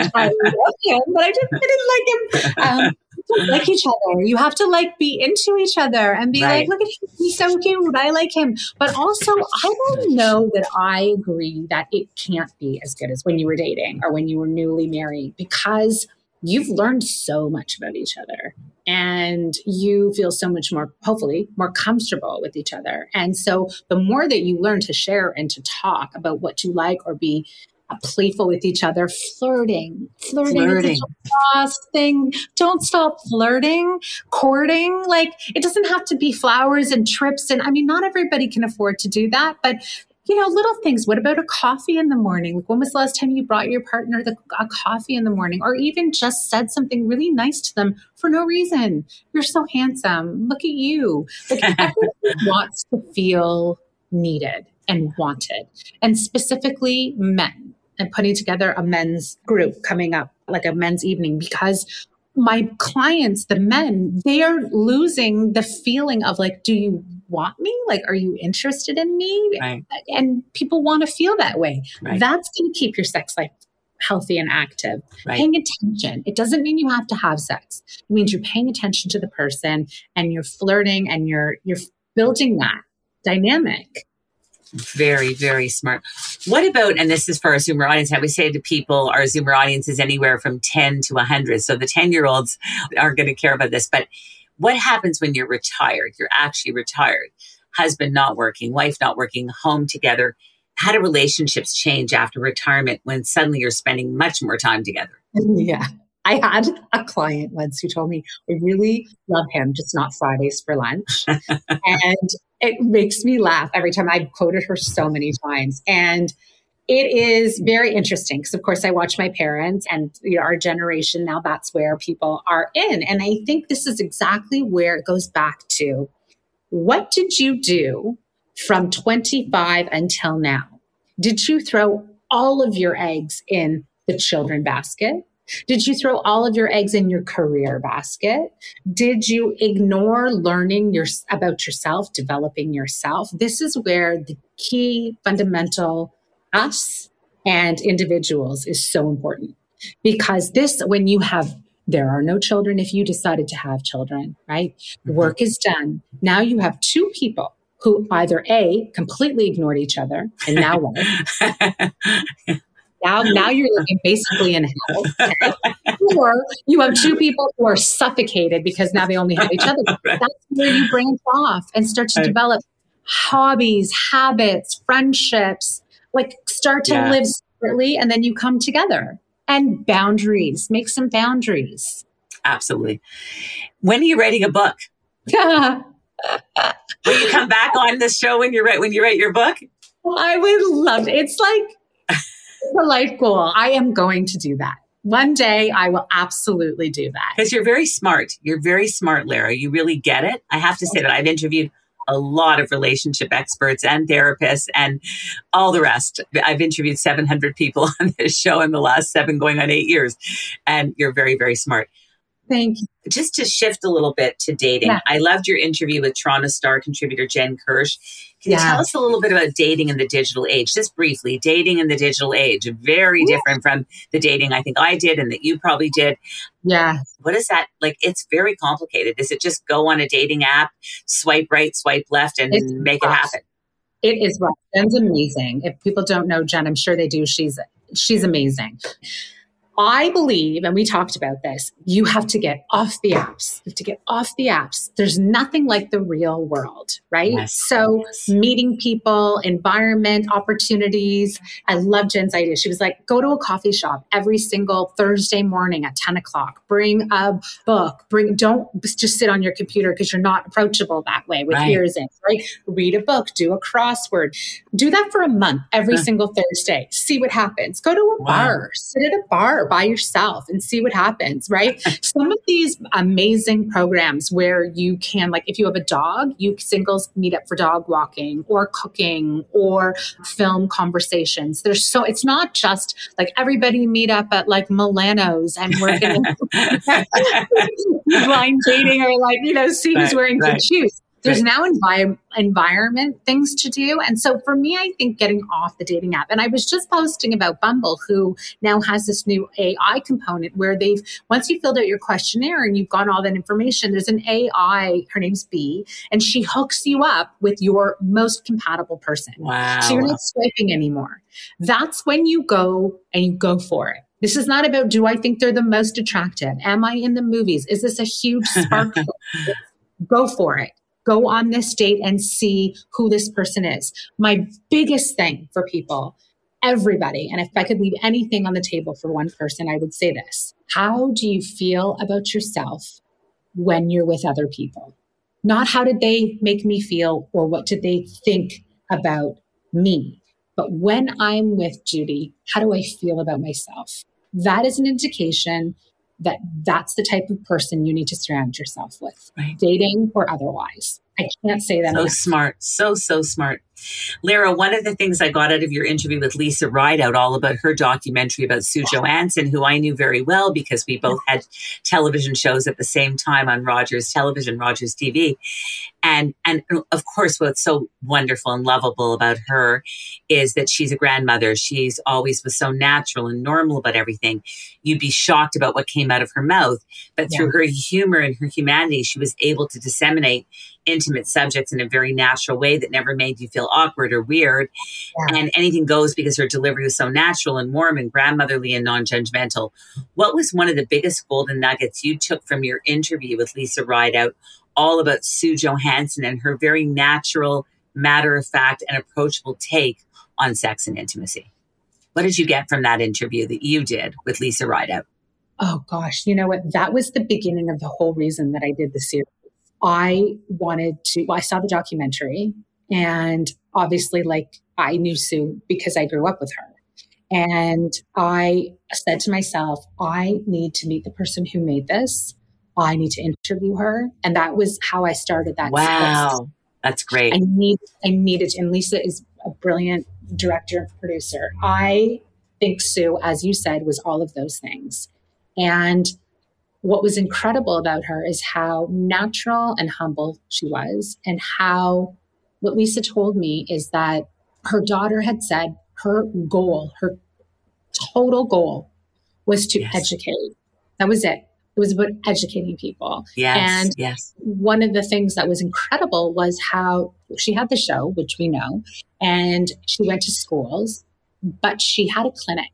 but I didn't, I didn't like him. Um, you like each other. You have to like be into each other and be right. like, look at him. He's so cute. I like him. But also, I don't know that I agree that it can't be as good as when you were dating or when you were newly married, because you've learned so much about each other and you feel so much more, hopefully, more comfortable with each other. And so the more that you learn to share and to talk about what you like or be uh, playful with each other, flirting, flirting, flirting. is the last thing. Don't stop flirting, courting. Like, it doesn't have to be flowers and trips. And I mean, not everybody can afford to do that, but you know, little things. What about a coffee in the morning? Like, when was the last time you brought your partner the, a coffee in the morning, or even just said something really nice to them for no reason? You're so handsome. Look at you. Like, everyone wants to feel needed and wanted, and specifically men. And putting together a men's group coming up, like a men's evening, because my clients, the men, they are losing the feeling of like, do you want me? Like, are you interested in me? Right. And people want to feel that way. Right. That's going to keep your sex life healthy and active. Right. Paying attention. It doesn't mean you have to have sex. It means you're paying attention to the person and you're flirting and you're you're building that dynamic. Very, very smart. What about, and this is for our Zoomer audience, how we say to people, our Zoomer audience is anywhere from ten to one hundred. So the ten-year-olds aren't going to care about this. But what happens when you're retired? You're actually retired. Husband not working, wife not working, home together. How do relationships change after retirement when suddenly you're spending much more time together? Yeah. I had a client once who told me, I really love him, just not Fridays for lunch. And it makes me laugh every time. I've quoted her so many times. And it is very interesting because, of course, I watch my parents and you know, our generation now, that's where people are in. And I think this is exactly where it goes back to, what did you do from twenty-five until now? Did you throw all of your eggs in the children basket? Did you throw all of your eggs in your career basket? Did you ignore learning your, about yourself, developing yourself? This is where the key fundamental us and individuals is so important, because this, when you have, there are no children if you decided to have children, right? Mm-hmm. Work is done. Now you have two people who either A, completely ignored each other, and now what? Now, now you're living basically in hell. Okay? Or you have two people who are suffocated because now they only have each other. Right. That's where you branch off and start to right. develop hobbies, habits, friendships, like start to yeah. live separately, and then you come together. And boundaries, make some boundaries. Absolutely. When are you writing a book? Will you come back on this show when you write when you write your book? Well, I would love it. It's like a life goal. I am going to do that. One day I will absolutely do that. Because you're very smart. You're very smart, Lara. You really get it. I have to say that I've interviewed a lot of relationship experts and therapists and all the rest. I've interviewed seven hundred people on this show in the last seven, going on eight years. And you're very, very smart. Thank you. Just to shift a little bit to dating, yeah. I loved your interview with Toronto Star contributor Jen Kirsch. Can yeah. you tell us a little bit about dating in the digital age? Just briefly, dating in the digital age, very yeah. different from the dating I think I did and that you probably did. Yeah. What is that? Like, it's very complicated. Is it just go on a dating app, swipe right, swipe left, and it's make rough. It happen? It is rough. Jen's amazing. If people don't know Jen, I'm sure they do. She's she's amazing. I believe, and we talked about this, you have to get off the apps. You have to get off the apps. There's nothing like the real world, right? Yes. So meeting people, environment, opportunities. I love Jen's idea. She was like, go to a coffee shop every single Thursday morning at ten o'clock. Bring a book. Bring, don't just sit on your computer because you're not approachable that way with right. ears in, right? Read a book, do a crossword. Do that for a month every huh. single Thursday. See what happens. Go to a wow. bar. Sit at a bar by yourself and see what happens, right? Some of these amazing programs where you can, like if you have a dog, you singles meet up for dog walking or cooking or film conversations. There's so, it's not just like everybody meet up at like Milano's and we're going to blind dating or like, you know, see who's right, wearing right. good shoes. There's now envi- environment things to do. And so for me, I think getting off the dating app, and I was just posting about Bumble, who now has this new A I component where they've, once you filled out your questionnaire and you've got all that information, there's an A I, her name's B, and she hooks you up with your most compatible person. Wow. So you're not swiping anymore. That's when you go and you go for it. This is not about, do I think they're the most attractive? Am I in the movies? Is this a huge spark? Go for it. Go on this date and see who this person is. My biggest thing for people, everybody, and if I could leave anything on the table for one person, I would say this. How do you feel about yourself when you're with other people? Not how did they make me feel or what did they think about me, but when I'm with Judy, how do I feel about myself? That is an indication that that's the type of person you need to surround yourself with, right. dating or otherwise. I can't say that. So enough. smart. So, so smart. Lara, one of the things I got out of your interview with Lisa Rideout, all about her documentary about Sue Johanson, who I knew very well because we both had television shows at the same time on Rogers Television, Rogers T V. And, and of course, what's so wonderful and lovable about her is that she's a grandmother. She's always was so natural and normal about everything. You'd be shocked about what came out of her mouth. But yeah. through her humor and her humanity, she was able to disseminate intimate subjects in a very natural way that never made you feel awkward or weird. Yeah. And anything goes because her delivery was so natural and warm and grandmotherly and non-judgmental. What was one of the biggest golden nuggets you took from your interview with Lisa Rideout, all about Sue Johanson and her very natural, matter-of-fact, and approachable take on sex and intimacy? What did you get from that interview that you did with Lisa Rideout? Oh gosh, you know what? That was the beginning of the whole reason that I did the series. I wanted to, well, I saw the documentary, and obviously, like, I knew Sue because I grew up with her. And I said to myself, I need to meet the person who made this. I need to interview her. And that was how I started that. Wow. Script. That's great. I need, I needed, and Lisa is a brilliant director and producer. I think Sue, as you said, was all of those things. And what was incredible about her is how natural and humble she was, and how what Lisa told me is that her daughter had said her goal, her total goal was to yes. educate. That was it. It was about educating people. Yes, and yes. one of the things that was incredible was how she had the show, which we know, and she went to schools, but she had a clinic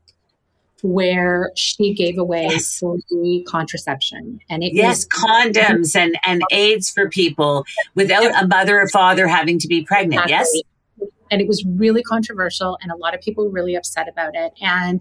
where she gave away yes. free contraception. And it yes, was condoms and, and aids for people without a mother or father having to be pregnant. Exactly. Yes. And it was really controversial, and a lot of people were really upset about it. And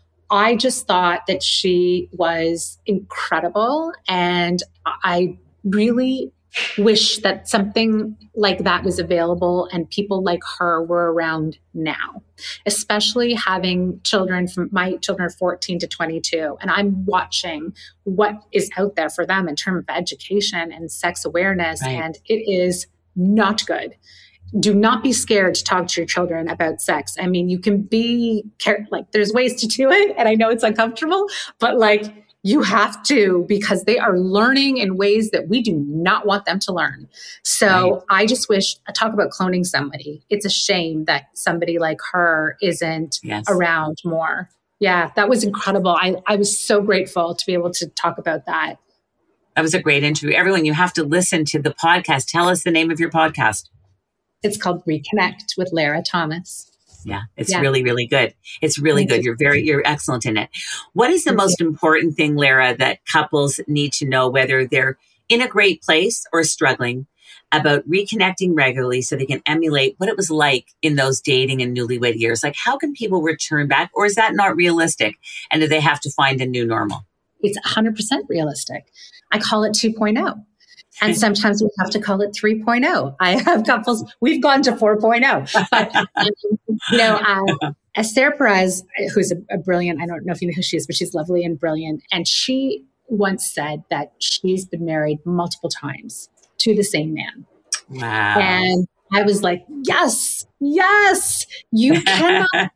I just thought that she was incredible. And I really wish that something like that was available and people like her were around now, especially having children from my children are fourteen to twenty-two. And I'm watching what is out there for them in terms of education and sex awareness. Right. And it is not good. Do not be scared to talk to your children about sex. I mean, you can be like, there's ways to do it. And I know it's uncomfortable, but like, you have to, because they are learning in ways that we do not want them to learn. So right. I just wish, I talk about cloning somebody. It's a shame that somebody like her isn't yes. around more. Yeah, that was incredible. I, I was so grateful to be able to talk about that. That was a great interview. Everyone, you have to listen to the podcast. Tell us the name of your podcast. It's called Reconnect with Lara Thomas. Yeah, it's yeah. really, really good. It's really good. You're very, you're excellent in it. What is the Thank most you. important thing, Lara, that couples need to know, whether they're in a great place or struggling, about reconnecting regularly so they can emulate what it was like in those dating and newlywed years? Like, how can people return back, or is that not realistic? And do they have to find a new normal? It's one hundred percent realistic. I call it two point oh. And sometimes we have to call it three point oh. I have couples, we've gone to four point oh. But, you know, uh, Esther Perez, who's a, a brilliant, I don't know if you know who she is, but she's lovely and brilliant. And she once said that she's been married multiple times to the same man. Wow. And I was like, yes, yes, you cannot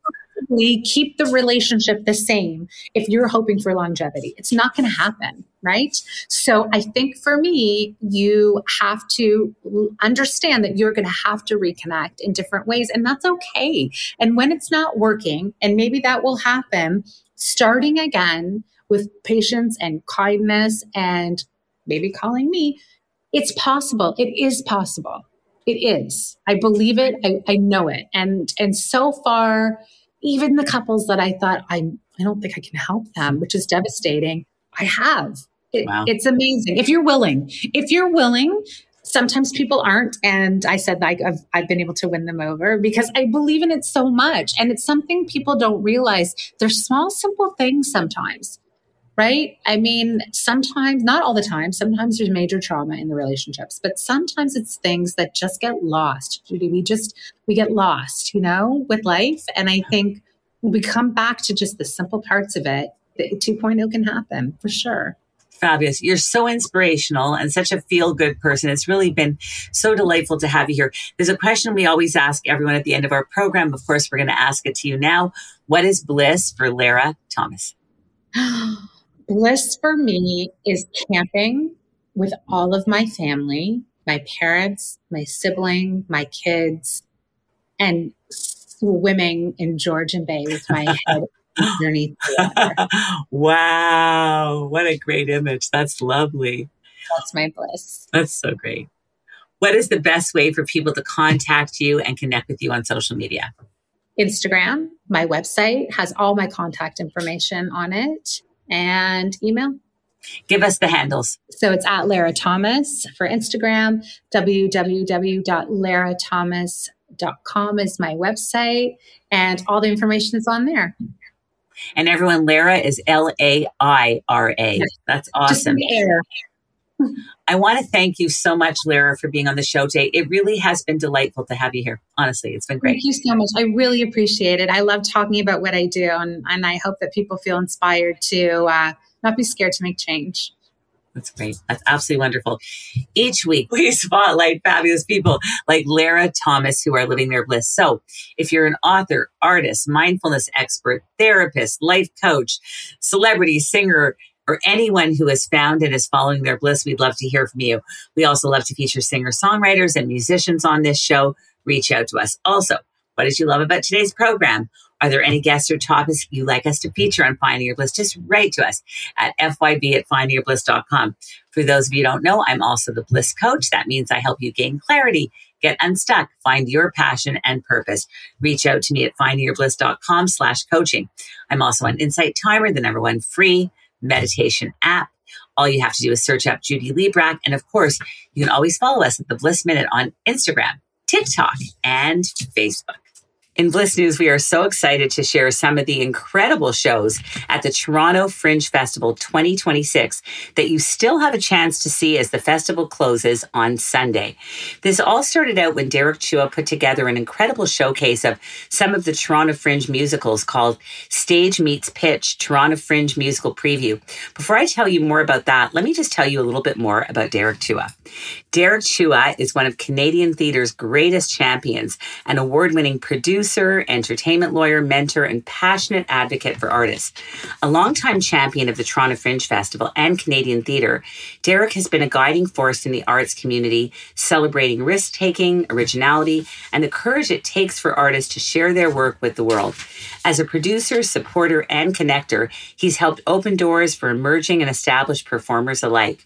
keep the relationship the same if you're hoping for longevity. It's not going to happen, right? So I think for me, you have to understand that you're going to have to reconnect in different ways, and that's okay. And when it's not working, and maybe that will happen, starting again with patience and kindness and maybe calling me, it's possible. It is possible. It is. I believe it. I, I know it. And, and so far, even the couples that I thought I I don't think I can help them, which is devastating, I have. It, wow. It's amazing. If you're willing, if you're willing, sometimes people aren't. And I said, like, I've, I've been able to win them over because I believe in it so much. And it's something people don't realize. They're small, simple things sometimes, right? I mean, sometimes, not all the time, sometimes there's major trauma in the relationships, but sometimes it's things that just get lost. Judy, we just, we get lost, you know, with life. And I think when we come back to just the simple parts of it, the two point oh can happen for sure. Fabulous. You're so inspirational and such a feel-good person. It's really been so delightful to have you here. There's a question we always ask everyone at the end of our program. Of course, we're going to ask it to you now. What is bliss for Lara Thomas? Bliss for me is camping with all of my family, my parents, my sibling, my kids, and swimming in Georgian Bay with my head underneath the water. Wow. What a great image. That's lovely. That's my bliss. That's so great. What is the best way for people to contact you and connect with you on social media? Instagram. My website has all my contact information on it. And email. Give us the handles. So it's at Lara Thomas for Instagram. w w w dot lara thomas dot com is my website. And all the information is on there. And everyone, Lara is L A I R A. That's awesome. Just in the air. I want to thank you so much, Lara, for being on the show today. It really has been delightful to have you here. Honestly, it's been great. Thank you so much. I really appreciate it. I love talking about what I do, and, and I hope that people feel inspired to uh, not be scared to make change. That's great. That's absolutely wonderful. Each week, we spotlight fabulous people like Lara Thomas who are living their bliss. So if you're an author, artist, mindfulness expert, therapist, life coach, celebrity, singer, or anyone who has found and is following their bliss, we'd love to hear from you. We also love to feature singer-songwriters and musicians on this show. Reach out to us. Also, what did you love about today's program? Are there any guests or topics you'd like us to feature on Finding Your Bliss? Just write to us at F Y B at finding your bliss dot com. For those of you who don't know, I'm also the Bliss Coach. That means I help you gain clarity, get unstuck, find your passion and purpose. Reach out to me at finding your bliss dot com slash coaching. I'm also on Insight Timer, the number one free meditation app. All you have to do is search up Judy Librach. And of course, you can always follow us at the Bliss Minute on Instagram, TikTok, and Facebook. In Bliss News, we are so excited to share some of the incredible shows at the Toronto Fringe Festival twenty twenty-six that you still have a chance to see as the festival closes on Sunday. This all started out when Derek Chua put together an incredible showcase of some of the Toronto Fringe musicals called Stage Meets Pitch, Toronto Fringe Musical Preview. Before I tell you more about that, let me just tell you a little bit more about Derek Chua. Derek Chua is one of Canadian theatre's greatest champions, an award-winning producer, entertainment lawyer, mentor, and passionate advocate for artists. A longtime champion of the Toronto Fringe Festival and Canadian theatre, Derek has been a guiding force in the arts community, celebrating risk-taking, originality, and the courage it takes for artists to share their work with the world. As a producer, supporter, and connector, he's helped open doors for emerging and established performers alike.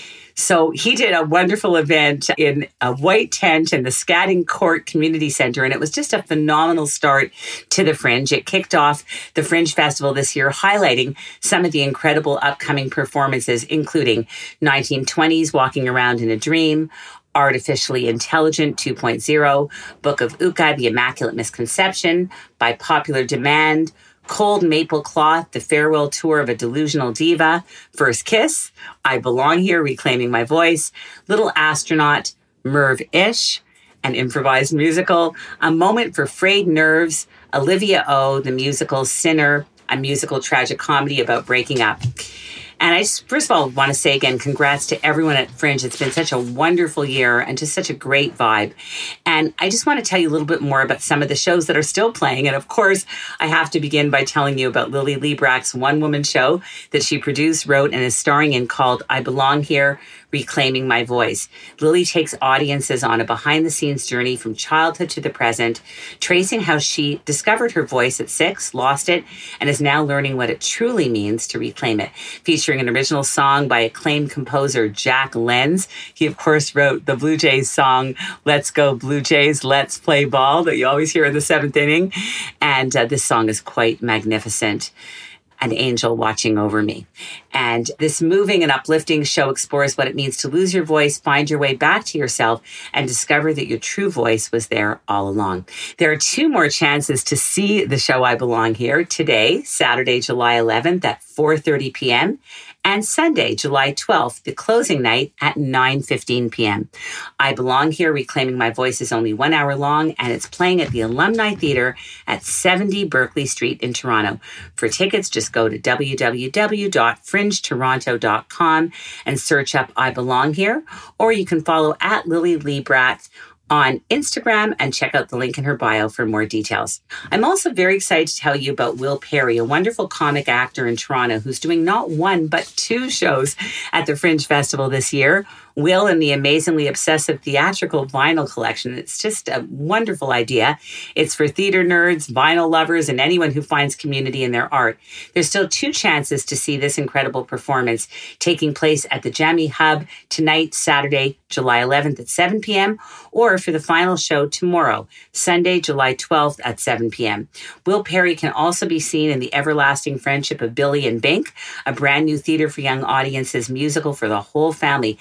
So he did a wonderful event in a white tent in the Scatting Court Community Centre, and it was just a phenomenal start to the Fringe. It kicked off the Fringe Festival this year, highlighting some of the incredible upcoming performances, including nineteen twenties, Walking Around in a Dream, Artificially Intelligent two point oh, Book of Uka, The Immaculate Misconception, By Popular Demand, Cold Maple Cloth, The Farewell Tour of a Delusional Diva, First Kiss, I Belong Here, Reclaiming My Voice, Little Astronaut, Merv-ish, an improvised musical, A Moment for Frayed Nerves, Olivia O, the musical Sinner, a musical tragic comedy about breaking up. And I just, first of all, want to say again, congrats to everyone at Fringe. It's been such a wonderful year and just such a great vibe. And I just want to tell you a little bit more about some of the shows that are still playing. And of course, I have to begin by telling you about Lily Librach's one-woman show that she produced, wrote, and is starring in called I Belong Here, Reclaiming My Voice. Lily takes audiences on a behind-the-scenes journey from childhood to the present, tracing how she discovered her voice at six, lost it, and is now learning what it truly means to reclaim it. Featuring an original song by acclaimed composer Jack Lenz. He, of course, wrote the Blue Jays song, Let's Go Blue Jays, Let's Play Ball, that you always hear in the seventh inning. And uh, this song is quite magnificent. An angel watching over me. And this moving and uplifting show explores what it means to lose your voice, find your way back to yourself, and discover that your true voice was there all along. There are two more chances to see the show I Belong Here today, Saturday, July eleventh at four thirty p.m. and Sunday, July twelfth, the closing night at nine fifteen p.m. I Belong Here, Reclaiming My Voice is only one hour long, and it's playing at the Alumni Theatre at seventy Berkeley Street in Toronto. For tickets, just go to w w w dot fringe toronto dot com and search up I Belong Here, or you can follow at Lily Librach on Instagram and check out the link in her bio for more details. I'm also very excited to tell you about Will Perry, a wonderful comic actor in Toronto who's doing not one, but two shows at the Fringe Festival this year. Will and the Amazingly Obsessive Theatrical Vinyl Collection. It's just a wonderful idea. It's for theater nerds, vinyl lovers, and anyone who finds community in their art. There's still two chances to see this incredible performance taking place at the Jammy Hub tonight, Saturday, July eleventh at seven p.m., or for the final show tomorrow, Sunday, July twelfth at seven p.m. Will Perry can also be seen in The Everlasting Friendship of Billy and Bink, a brand new theater for young audiences musical for the whole family. And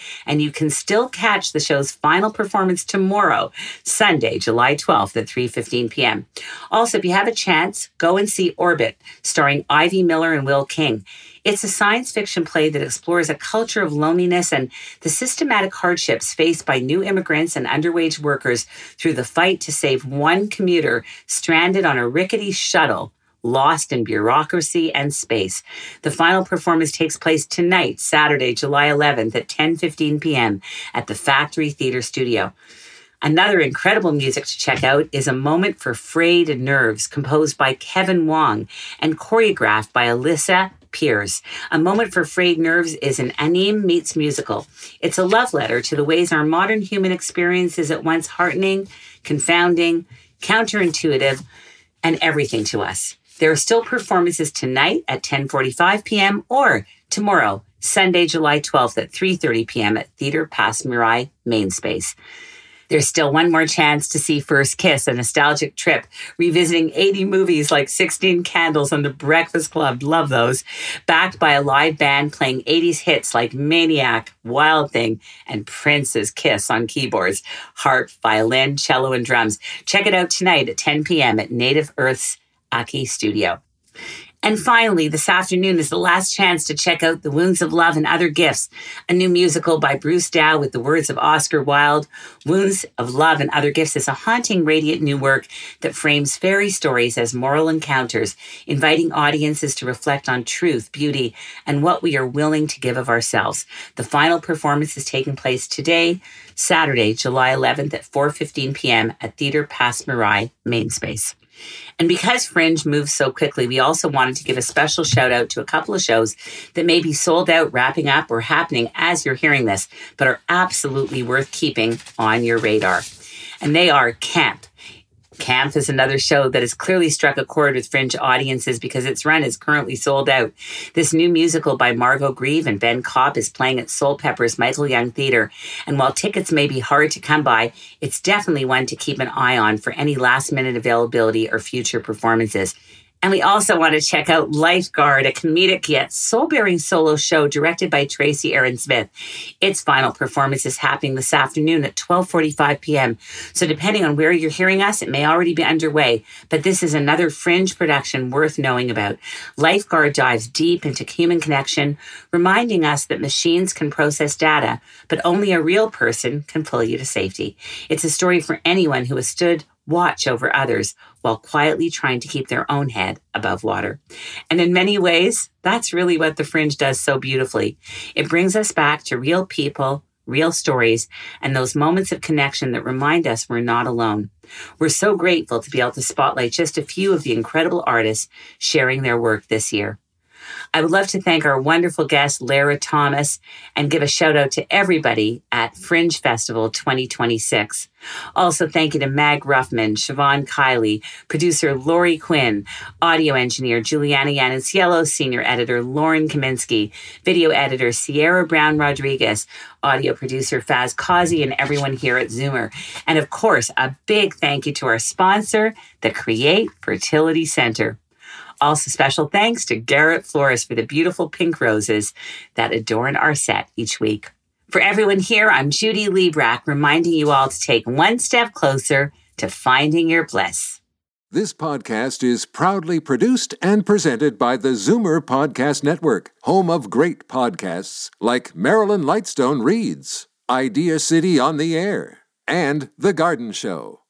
and you can still catch the show's final performance tomorrow, Sunday, July twelfth at three fifteen p.m. Also, if you have a chance, go and see Orbit, starring Ivy Miller and Will King. It's a science fiction play that explores a culture of loneliness and the systematic hardships faced by new immigrants and underwage workers through the fight to save one commuter stranded on a rickety shuttle, lost in bureaucracy and space. The final performance takes place tonight, Saturday, July eleventh at ten fifteen p.m. at the Factory Theatre Studio. Another incredible music to check out is A Moment for Frayed Nerves, composed by Kevin Wong and choreographed by Alyssa Pierce. A Moment for Frayed Nerves is an anime meets musical. It's a love letter to the ways our modern human experience is at once heartening, confounding, counterintuitive, and everything to us. There are still performances tonight at ten forty-five p.m. or tomorrow, Sunday, July twelfth at three thirty p.m. at Theatre Passe Muraille Main Space. There's still one more chance to see First Kiss, a nostalgic trip, revisiting eighty movies like sixteen Candles and The Breakfast Club, love those, backed by a live band playing eighties hits like Maniac, Wild Thing, and Prince's Kiss on keyboards, harp, violin, cello, and drums. Check it out tonight at ten p.m. at Native Earth's Aki Studio. And finally, this afternoon is the last chance to check out The Wounds of Love and Other Gifts, a new musical by Bruce Dow with the words of Oscar Wilde. Wounds of Love and Other Gifts is a haunting, radiant new work that frames fairy stories as moral encounters, inviting audiences to reflect on truth, beauty, and what we are willing to give of ourselves. The final performance is taking place today, Saturday, July eleventh at four fifteen p.m. at Theatre Passe Muraille Main Space. And because Fringe moves so quickly, we also wanted to give a special shout out to a couple of shows that may be sold out, wrapping up, or happening as you're hearing this, but are absolutely worth keeping on your radar. And they are Camp. Camp is another show that has clearly struck a chord with Fringe audiences because its run is currently sold out. This new musical by Margot Grieve and Ben Kopp is playing at Soul Pepper's Michael Young Theatre. And while tickets may be hard to come by, it's definitely one to keep an eye on for any last-minute availability or future performances. And we also want to check out Lifeguard, a comedic yet soul-bearing solo show directed by Tracy Aaron Smith. Its final performance is happening this afternoon at twelve forty-five p.m. So depending on where you're hearing us, it may already be underway. But this is another Fringe production worth knowing about. Lifeguard dives deep into human connection, reminding us that machines can process data, but only a real person can pull you to safety. It's a story for anyone who has stood watch over others while quietly trying to keep their own head above water. And in many ways, that's really what the Fringe does so beautifully. It brings us back to real people, real stories, and those moments of connection that remind us we're not alone. We're so grateful to be able to spotlight just a few of the incredible artists sharing their work this year. I would love to thank our wonderful guest, Lara Thomas, and give a shout out to everybody at Fringe Festival twenty twenty-six. Also, thank you to Mag Ruffman, Siobhan Kiley, producer Lori Quinn, audio engineer Juliana Yanis-Yellow, senior editor Lauren Kaminsky, video editor Sierra Brown Rodriguez, audio producer Faz Kazi, and everyone here at Zoomer. And of course, a big thank you to our sponsor, the Create Fertility Center. Also, special thanks to Garrett Flores for the beautiful pink roses that adorn our set each week. For everyone here, I'm Judy Librach, reminding you all to take one step closer to finding your bliss. This podcast is proudly produced and presented by the Zoomer Podcast Network, home of great podcasts like Marilyn Lightstone Reads, Idea City on the Air, and The Garden Show.